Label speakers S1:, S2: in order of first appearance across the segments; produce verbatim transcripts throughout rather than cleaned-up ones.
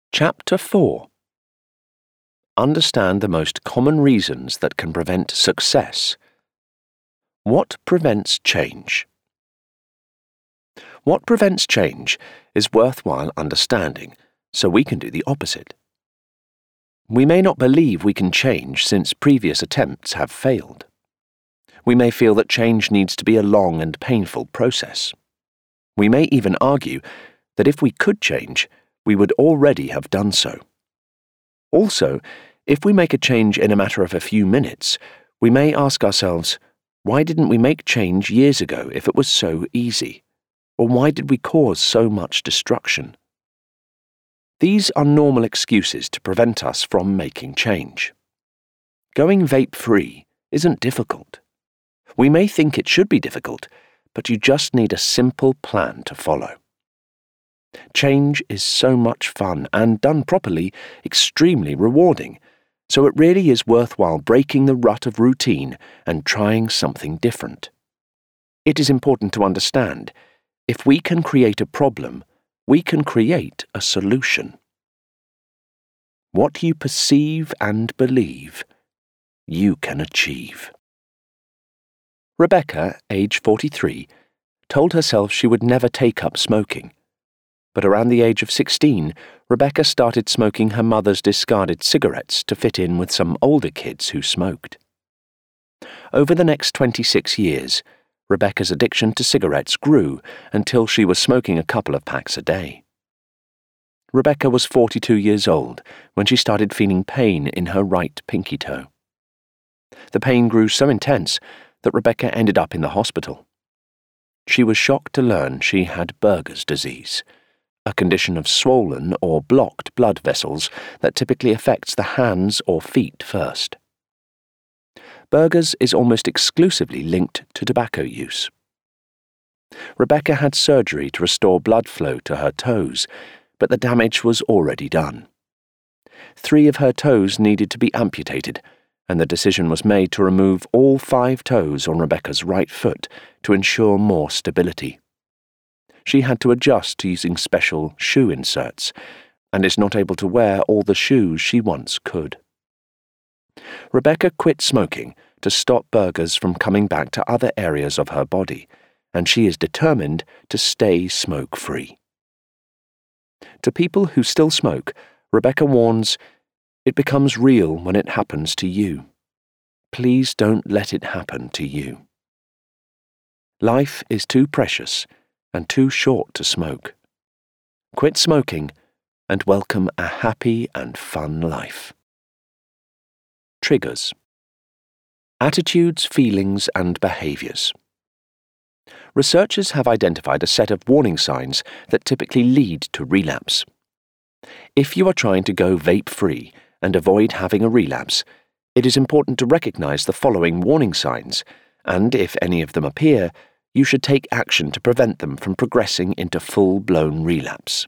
S1: Chapter four. Understand the most common reasons that can prevent success. What prevents change? What prevents change is worthwhile understanding, so we can do the opposite. We may not believe we can change since previous attempts have failed. We may feel that change needs to be a long and painful process. We may even argue that if we could change, we would already have done so. Also, if we make a change in a matter of a few minutes, we may ask ourselves, why didn't we make change years ago if it was so easy? Or why did we cause so much destruction? These are normal excuses to prevent us from making change. Going vape-free isn't difficult. We may think it should be difficult, but you just need a simple plan to follow. Change is so much fun and, done properly, extremely rewarding, so it really is worthwhile breaking the rut of routine and trying something different. It is important to understand, if we can create a problem, we can create a solution. What you perceive and believe, you can achieve. Rebecca, age forty-three, told herself she would never take up smoking. But around the age of sixteen, Rebecca started smoking her mother's discarded cigarettes to fit in with some older kids who smoked. Over the next twenty-six years, Rebecca's addiction to cigarettes grew until she was smoking a couple of packs a day. Rebecca was forty-two years old when she started feeling pain in her right pinky toe. The pain grew so intense that Rebecca ended up in the hospital. She was shocked to learn she had Buerger's disease, a condition of swollen or blocked blood vessels that typically affects the hands or feet first. Buerger's is almost exclusively linked to tobacco use. Rebecca had surgery to restore blood flow to her toes, but the damage was already done. Three of her toes needed to be amputated, and the decision was made to remove all five toes on Rebecca's right foot to ensure more stability. She had to adjust to using special shoe inserts, and is not able to wear all the shoes she once could. Rebecca quit smoking to stop Buerger's from coming back to other areas of her body, and she is determined to stay smoke-free. To people who still smoke, Rebecca warns, "It becomes real when it happens to you. Please don't let it happen to you." Life is too precious and too short to smoke. Quit smoking and welcome a happy and fun life. Triggers. Attitudes, feelings, and behaviors. Researchers have identified a set of warning signs that typically lead to relapse. If you are trying to go vape-free and avoid having a relapse, it is important to recognize the following warning signs, and if any of them appear, you should take action to prevent them from progressing into full-blown relapse.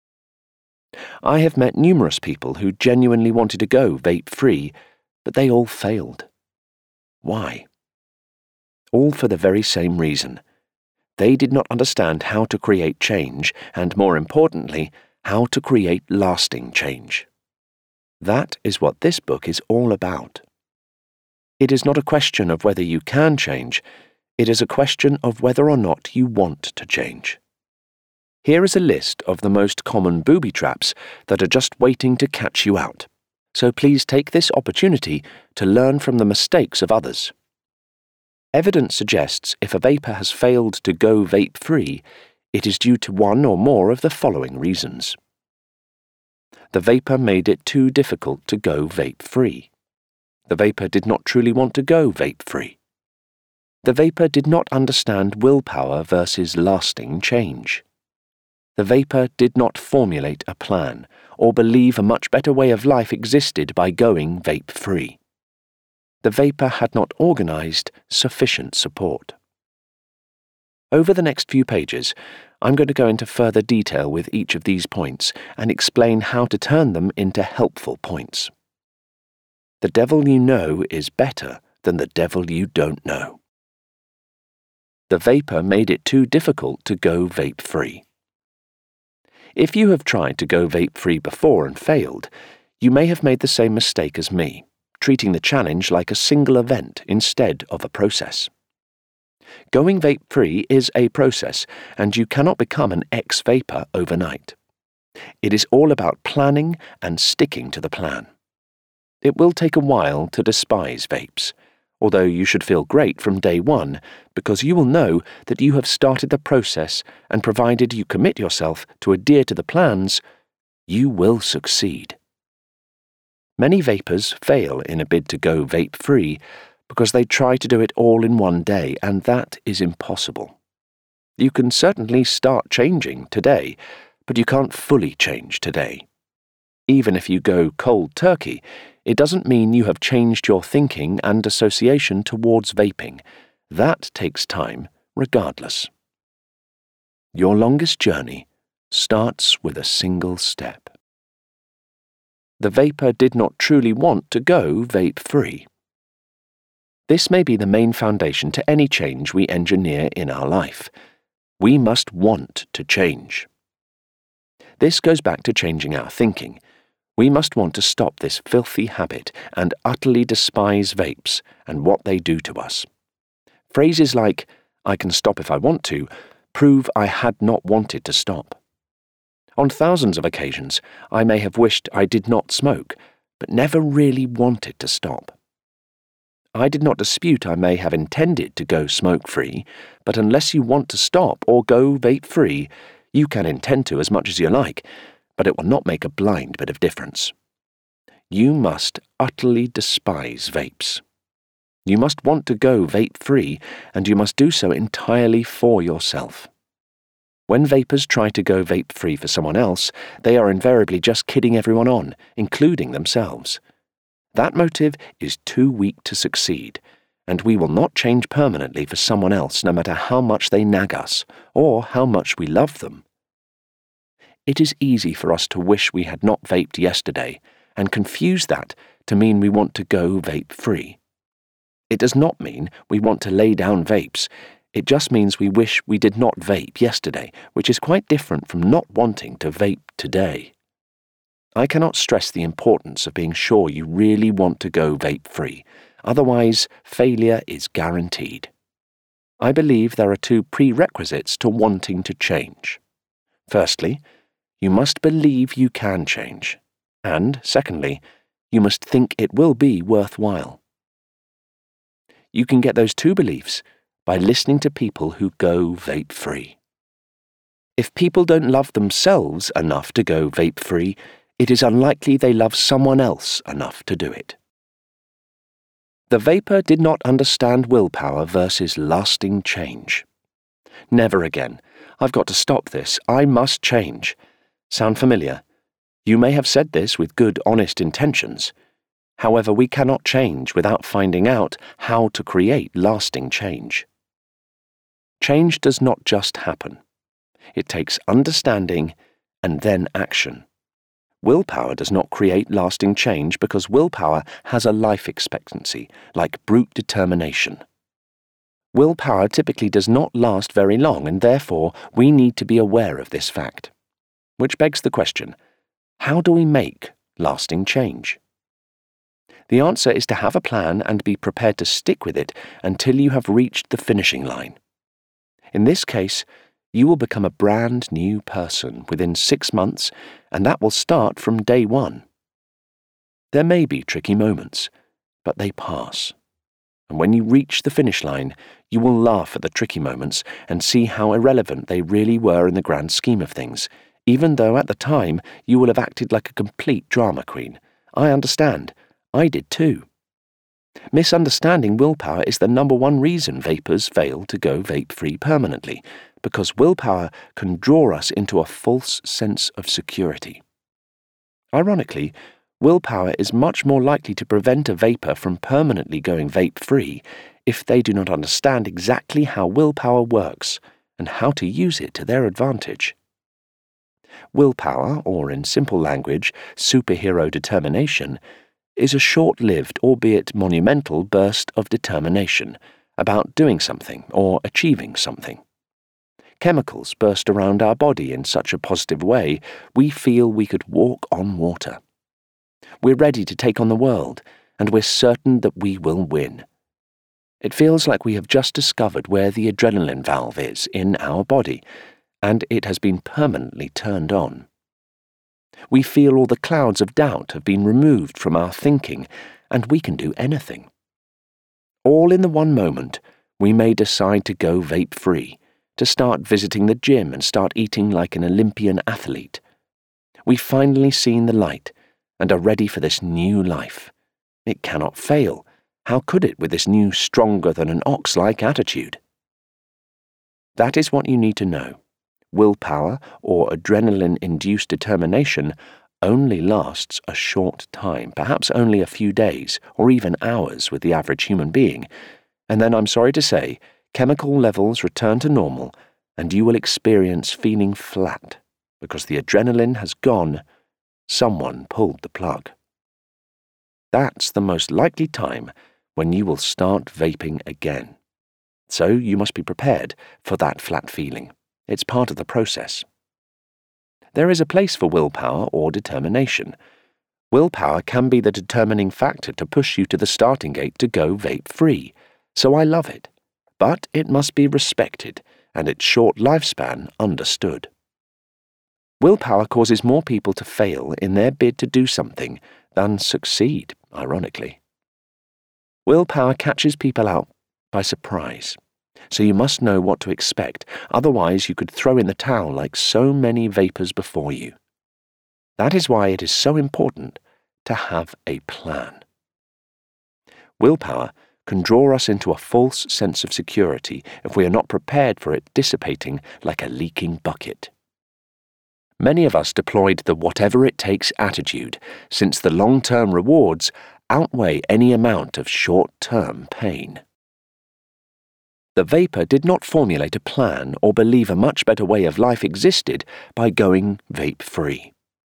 S1: I have met numerous people who genuinely wanted to go vape-free, but they all failed. Why? All for the very same reason. They did not understand how to create change, and more importantly, how to create lasting change. That is what this book is all about. It is not a question of whether you can change, it is a question of whether or not you want to change. Here is a list of the most common booby traps that are just waiting to catch you out. So please take this opportunity to learn from the mistakes of others. Evidence suggests if a vapor has failed to go vape-free, it is due to one or more of the following reasons. The vapor made it too difficult to go vape-free. The vapor did not truly want to go vape-free. The vapor did not understand willpower versus lasting change. The vapor did not formulate a plan or believe a much better way of life existed by going vape-free. The vapor had not organized sufficient support. Over the next few pages, I'm going to go into further detail with each of these points and explain how to turn them into helpful points. The devil you know is better than the devil you don't know. The vapor made it too difficult to go vape-free. If you have tried to go vape-free before and failed, you may have made the same mistake as me, treating the challenge like a single event instead of a process. Going vape-free is a process, and you cannot become an ex-vapor overnight. It is all about planning and sticking to the plan. It will take a while to despise vapes, although you should feel great from day one because you will know that you have started the process, and provided you commit yourself to adhere to the plans, you will succeed. Many vapors fail in a bid to go vape-free because they try to do it all in one day, and that is impossible. You can certainly start changing today, but you can't fully change today. Even if you go cold turkey, it doesn't mean you have changed your thinking and association towards vaping. That takes time, regardless. Your longest journey starts with a single step. The vapor did not truly want to go vape-free. This may be the main foundation to any change we engineer in our life. We must want to change. This goes back to changing our thinking. We must want to stop this filthy habit and utterly despise vapes and what they do to us. Phrases like, "I can stop if I want to," prove I had not wanted to stop. On thousands of occasions, I may have wished I did not smoke, but never really wanted to stop. I did not dispute I may have intended to go smoke-free, but unless you want to stop or go vape-free, you can intend to as much as you like, but it will not make a blind bit of difference. You must utterly despise vapes. You must want to go vape-free, and you must do so entirely for yourself. When vapors try to go vape-free for someone else, they are invariably just kidding everyone on, including themselves. That motive is too weak to succeed, and we will not change permanently for someone else no matter how much they nag us, or how much we love them. It is easy for us to wish we had not vaped yesterday, and confuse that to mean we want to go vape-free. It does not mean we want to lay down vapes. It just means we wish we did not vape yesterday, which is quite different from not wanting to vape today. I cannot stress the importance of being sure you really want to go vape-free, otherwise failure is guaranteed. I believe there are two prerequisites to wanting to change. Firstly, you must believe you can change, and secondly, you must think it will be worthwhile. You can get those two beliefs by listening to people who go vape-free. If people don't love themselves enough to go vape-free, it is unlikely they love someone else enough to do it. The vapor did not understand willpower versus lasting change. Never again. I've got to stop this. I must change. Sound familiar? You may have said this with good, honest intentions. However, we cannot change without finding out how to create lasting change. Change does not just happen. It takes understanding and then action. Willpower does not create lasting change because willpower has a life expectancy, like brute determination. Willpower typically does not last very long, and therefore we need to be aware of this fact. Which begs the question, how do we make lasting change? The answer is to have a plan and be prepared to stick with it until you have reached the finishing line. In this case, you will become a brand new person within six months, and that will start from day one. There may be tricky moments, but they pass. And when you reach the finish line, you will laugh at the tricky moments and see how irrelevant they really were in the grand scheme of things, even though at the time you will have acted like a complete drama queen. I understand. I did too. Misunderstanding willpower is the number one reason vapors fail to go vape-free permanently, because willpower can draw us into a false sense of security. Ironically, willpower is much more likely to prevent a vapor from permanently going vape-free if they do not understand exactly how willpower works and how to use it to their advantage. Willpower, or in simple language, superhero determination, is a short-lived, albeit monumental, burst of determination about doing something or achieving something. Chemicals burst around our body in such a positive way, we feel we could walk on water. We're ready to take on the world, and we're certain that we will win. It feels like we have just discovered where the adrenaline valve is in our body, and it has been permanently turned on. We feel all the clouds of doubt have been removed from our thinking, and we can do anything. All in the one moment, we may decide to go vape-free, to start visiting the gym and start eating like an Olympian athlete. We've finally seen the light and are ready for this new life. It cannot fail. How could it with this new stronger-than-an-ox-like attitude? That is what you need to know. Willpower, or adrenaline-induced determination, only lasts a short time, perhaps only a few days or even hours with the average human being, and then I'm sorry to say, chemical levels return to normal and you will experience feeling flat because the adrenaline has gone. Someone pulled the plug. That's the most likely time when you will start vaping again. So you must be prepared for that flat feeling. It's part of the process. There is a place for willpower or determination. Willpower can be the determining factor to push you to the starting gate to go vape-free, so I love it. But it must be respected and its short lifespan understood. Willpower causes more people to fail in their bid to do something than succeed, ironically. Willpower catches people out by surprise, so you must know what to expect, otherwise you could throw in the towel like so many vapors before you. That is why it is so important to have a plan. Willpower can draw us into a false sense of security if we are not prepared for it dissipating like a leaking bucket. Many of us deployed the whatever-it-takes attitude, since the long-term rewards outweigh any amount of short-term pain. The vapor did not formulate a plan or believe a much better way of life existed by going vape-free.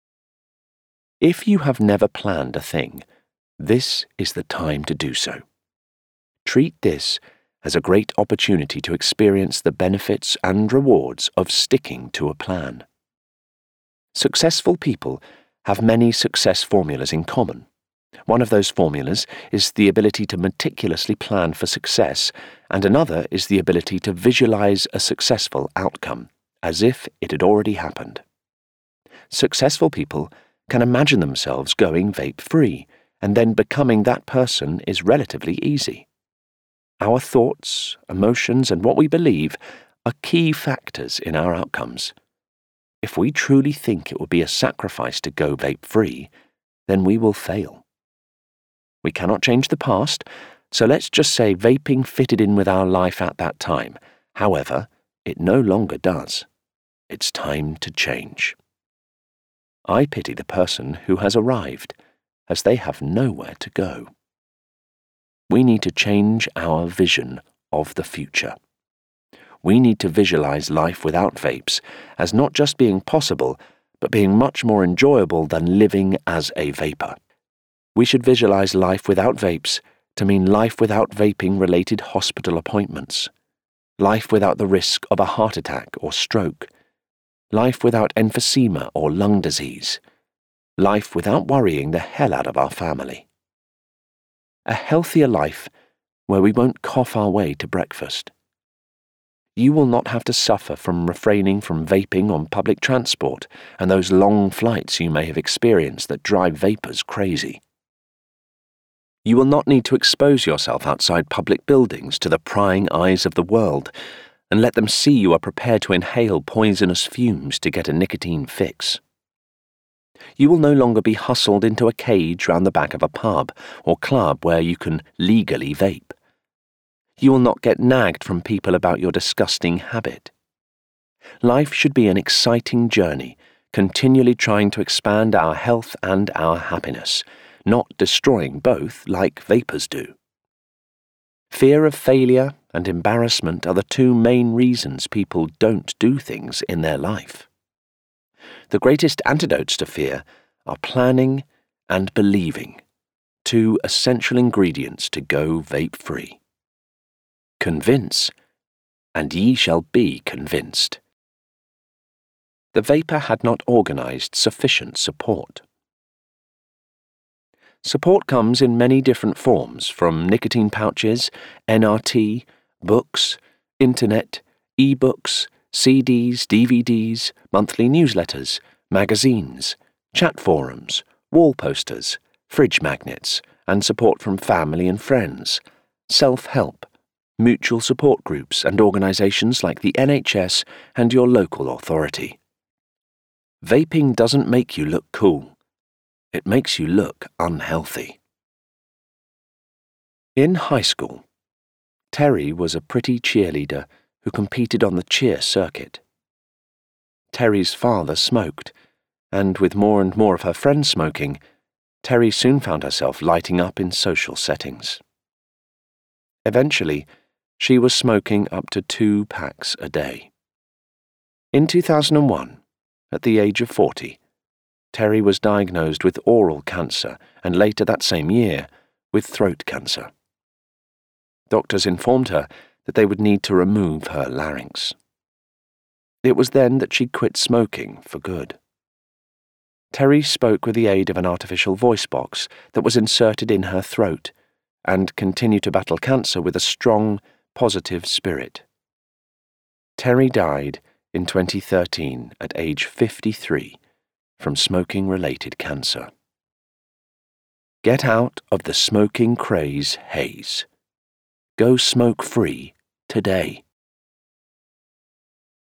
S1: If you have never planned a thing, this is the time to do so. Treat this as a great opportunity to experience the benefits and rewards of sticking to a plan. Successful people have many success formulas in common. One of those formulas is the ability to meticulously plan for success, and another is the ability to visualize a successful outcome, as if it had already happened. Successful people can imagine themselves going vape-free, and then becoming that person is relatively easy. Our thoughts, emotions, and what we believe are key factors in our outcomes. If we truly think it will be a sacrifice to go vape-free, then we will fail. We cannot change the past, so let's just say vaping fitted in with our life at that time. However, it no longer does. It's time to change. I pity the person who has arrived, as they have nowhere to go. We need to change our vision of the future. We need to visualize life without vapes as not just being possible, but being much more enjoyable than living as a vapor. We should visualize life without vapes to mean life without vaping-related hospital appointments, life without the risk of a heart attack or stroke, life without emphysema or lung disease, life without worrying the hell out of our family. A healthier life where we won't cough our way to breakfast. You will not have to suffer from refraining from vaping on public transport and those long flights you may have experienced that drive vapors crazy. You will not need to expose yourself outside public buildings to the prying eyes of the world and let them see you are prepared to inhale poisonous fumes to get a nicotine fix. You will no longer be hustled into a cage round the back of a pub or club where you can legally vape. You will not get nagged from people about your disgusting habit. Life should be an exciting journey, continually trying to expand our health and our happiness, not destroying both like vapors do. Fear of failure and embarrassment are the two main reasons people don't do things in their life. The greatest antidotes to fear are planning and believing, two essential ingredients to go vape-free. Convince and ye shall be convinced. The vapour had not organised sufficient support. Support comes in many different forms, from nicotine pouches, N R T, books, internet, e-books, C Ds, D V Ds, monthly newsletters, magazines, chat forums, wall posters, fridge magnets, and support from family and friends, self-help, mutual support groups and organisations like the N H S and your local authority. Vaping doesn't make you look cool. It makes you look unhealthy. In high school, Terry was a pretty cheerleader who competed on the cheer circuit. Terry's father smoked, and with more and more of her friends smoking, Terry soon found herself lighting up in social settings. Eventually, she was smoking up to two packs a day. In two thousand one, at the age of forty, Terry was diagnosed with oral cancer and later that same year with throat cancer. Doctors informed her that they would need to remove her larynx. It was then that she quit smoking for good. Terry spoke with the aid of an artificial voice box that was inserted in her throat and continued to battle cancer with a strong, positive spirit. Terry died in twenty thirteen at age fifty-three from smoking-related cancer. Get out of the smoking craze haze. Go smoke free today.